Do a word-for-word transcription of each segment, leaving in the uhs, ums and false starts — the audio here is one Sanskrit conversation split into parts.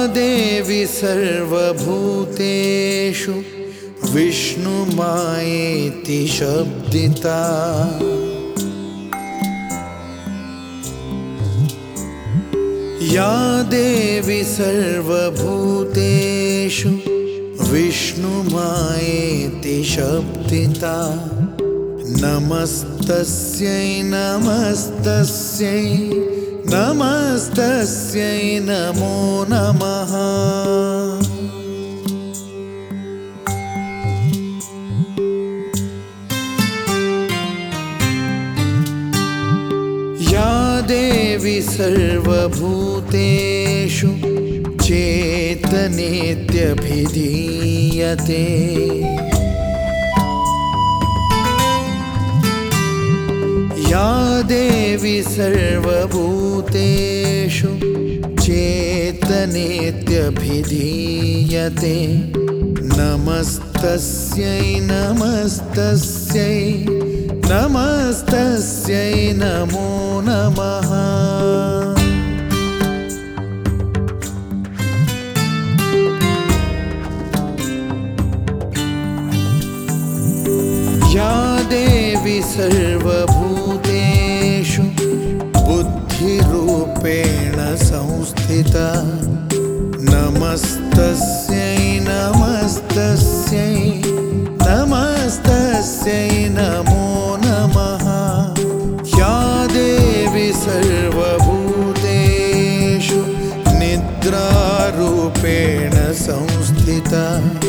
देवी सर्वभूतेषु विष्णुमायेति शब्दिता। या देवी सर्वभूतेषु विष्णुमायेति शब्दिता। नमस्तस्यै नमस्तस्यै नमस्तस्यै नमो नमः। या देवी सर्वभूतेषु चेतनेत्यभिधीयते। या देवी सर्वभूतेषु चेतनेत्यभिधीयते। नमस्तस्यै नमस्तस्यै नमस्तस्यै नमो नमः। या देवी सर्वभूतेषु बुद्धिरूपेण संस्थिता। नमस्तस्यै नमस्तस्यै नमस्तस्यै नमो नमः। या देवी सर्वभूतेषु निद्रारूपेण संस्थिता।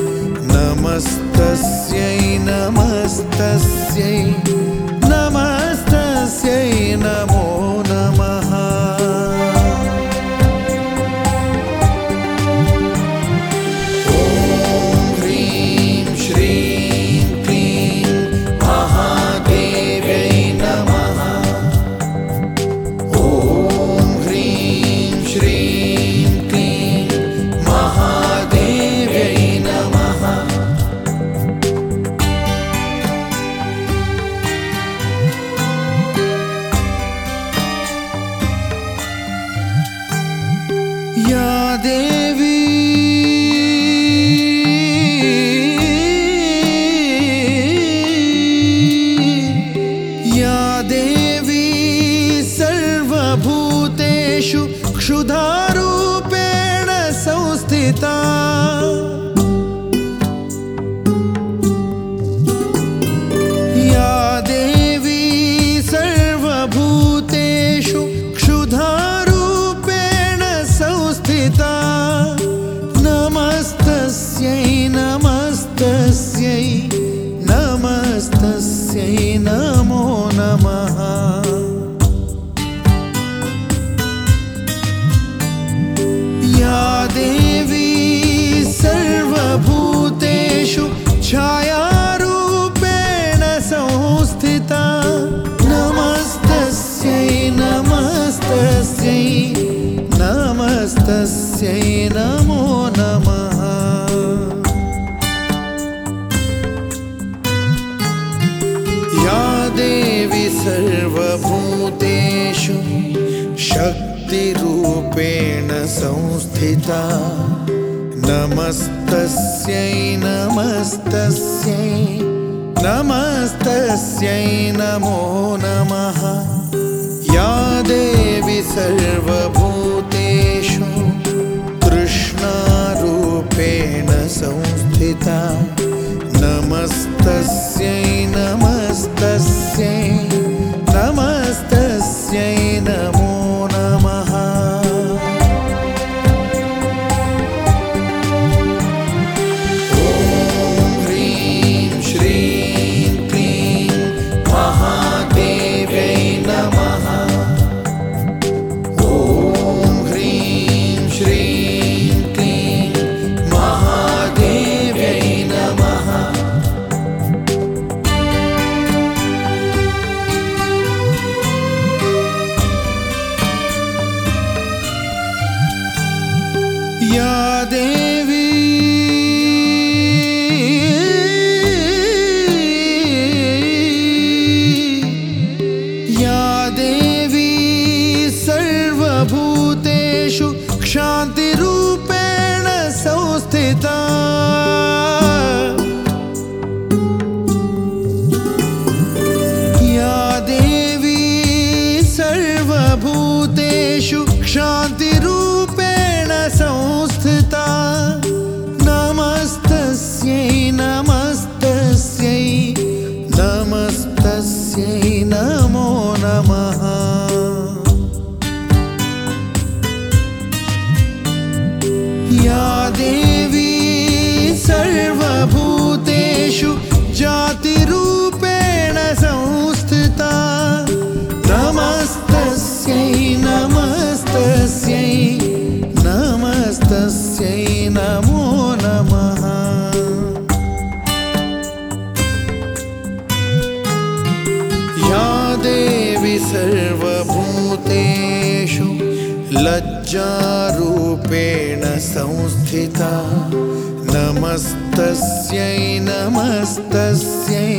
नमस्तस्यै नमस्तस्यै नमस्तस्यै नमो नमः। ॐ ह्रीं श्रीं क्लीं महादेव्यै नमः। ॐ ह्रीं श्रीं क्लीं महादेव्यै नमः। या देवी या देवी सर्वभूतेषु क्षुधारूपेण संस्थिता। या देवी सर्वभूतेषु क्षुधारूपेण संस्थिता। नमस्तस्यै नमस्तस्यै नमस्तस्यै नमो नमः। या देवी सर्वभूतेषु छायारूपेण संस्थिता। नमस्तस्यै नमस्तस्यै नमस्तस्यै नमो नमः। या देवी सर्वभूतेषु शक्तिरूपेण संस्थिता। नमस्तस्यै नमस्तस्यै नमस्तस्यै नमो नमः। या देवी सर्वभूतेषु तृष्णारूपेण संस्थिता। नमस्तस्यै नमस्तस्यै नमस्तस्यै नमो नमः। ॐ ह्रीं श्रीं क्लीं महादेव्यै नमः। ॐ ह्रीं श्रीं क्लीं महादेव्यै नमः। या देवी या देवी सर्वभूतेषु क्षान्तिरूपेण संस्थिता या देवी सर्वभूतेषु शान्तिरूपेण संस्थिता नमस्तस्यै नमस्तस्यै नमस्तस्यै नमो नमः। या देवी सर्वभूतेषु जातिरूपेण संस्थिता नमस्तस्यै नमस्तस्यै नमस्तस्यै नमो नमः। या देवी सर्वभूतेषु लज्जारूपेण संस्थिता नमस्तस्यै नमस्तस्यै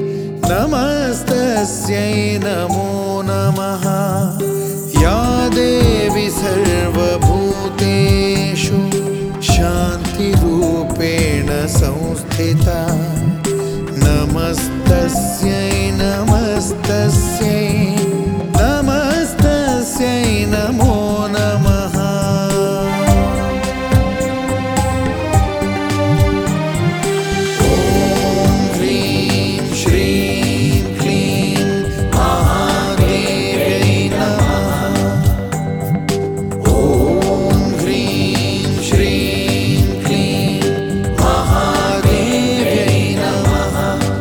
नमस्तस्यै नमो नमः। या देवी सर्वभूतेषु शान्तिरूपेण संस्थिता नमस्तस्यै नमस्तस्यै नमस्तस्यै नमो नमः। ॐ ह्रीं श्रीं क्लीं महादेव्यै नमः। ॐ ह्रीं श्रीं क्लीं महादेव्यै नमः।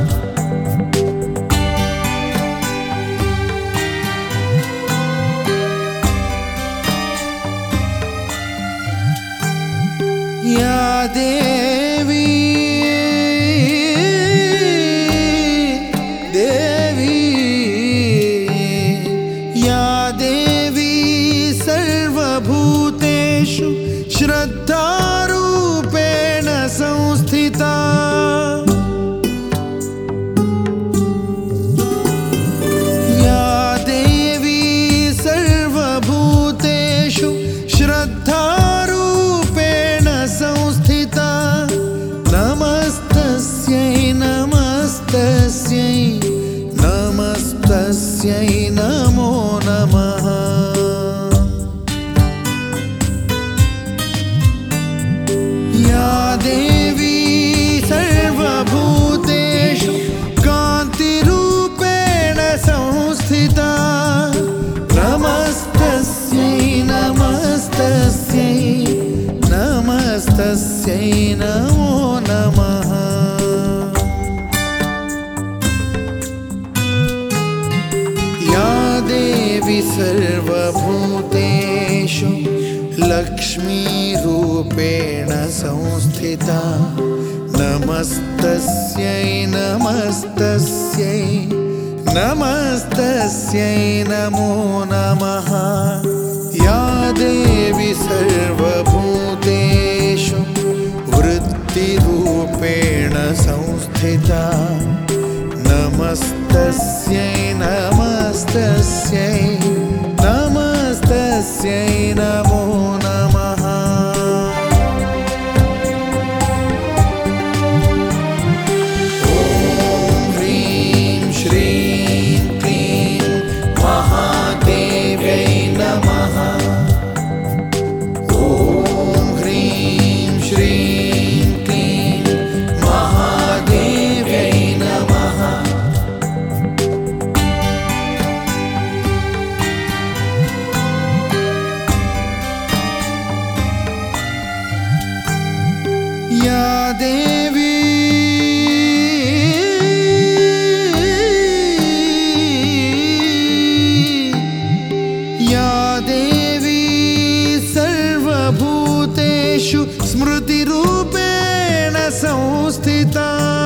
या देवी देवी या देवी सर्वभूतेषु श्रद्धारूपेण संस्थिता या देवी सर्वभूतेषु श्रद्धारूपेण संस्थिता नमस्तस्यै नमस्तस्यै नमस्तस्यै नमो नमः। या देवी सर्वभूतेषु कान्तिरूपेण संस्थिता नमस्तस्यै नमस्तस्यै नमस्तस्यै नमो नमः। या देवी सर्वभूतेषु लक्ष्मीरूपेण संस्थिता नमस्तस्यै नमस्तस्यै नमस्तस्यै नमो नमः। या देवी सर्वभूतेषु वृत्तिरूपेण संस्थिता नमस्तस्यै नमस्तस्यै नमस्तस्यै नमो नमः। ॐ ह्रीं श्रीं क्लीं महादेव्यै नमः। ॐ ह्रीं श्रीं क्लीं महादेव्यै नमः। या देवी या देवी सर्वभूतेषु स्मृतिरूपेण संस्थिता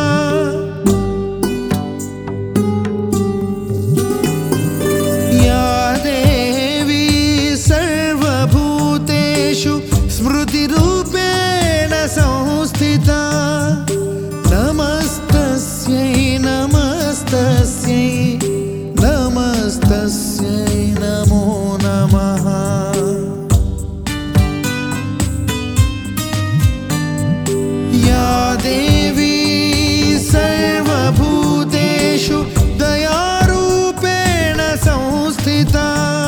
या देवी सर्वभूतेषु स्मृतिरूपेण संस्थिता नमस्तस्यै नमस्तस्यै नमस्तस्यै नमो नमः। देवी सर्वभूतेषु दयारूपेण संस्थिता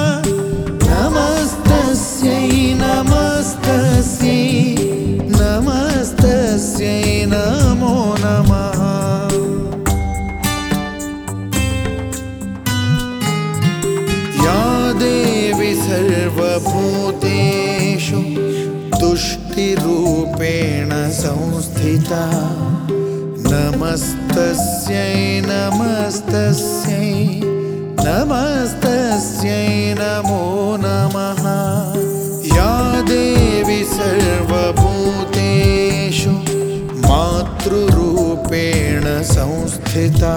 नमस्तस्यै नमस्तस्यै नमस्तस्यै नमो नमः। या देवी सर्वभूतेषु तुष्टिरूपेण संस्थिता नमस्तस्यै नमस्तस्यै नमस्तस्यै नमो नमः। या देवी सर्वभूतेषु मातृरूपेण संस्थिता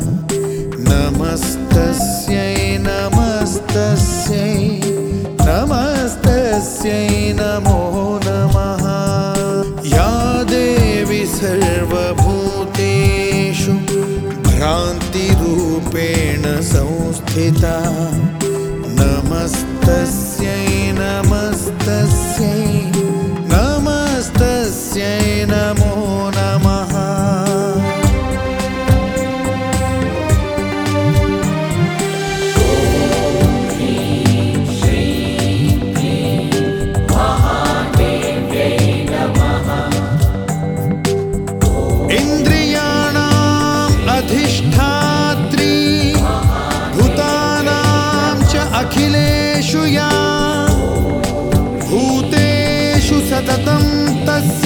नमस्तस्यै नमस्तस्यै नमस्तस्यै नमो नमः। या देवी सर्वभूतेषु भ्रान्तिरूपेण संस्थिता नमस्तस्यै नमस्तस्यै नमस्तस्यै नमो नमः। इन्द्रियाणाम् अधिष्ठात्री भूतानां च अखिलेषु या भूतेषु सततं तस्य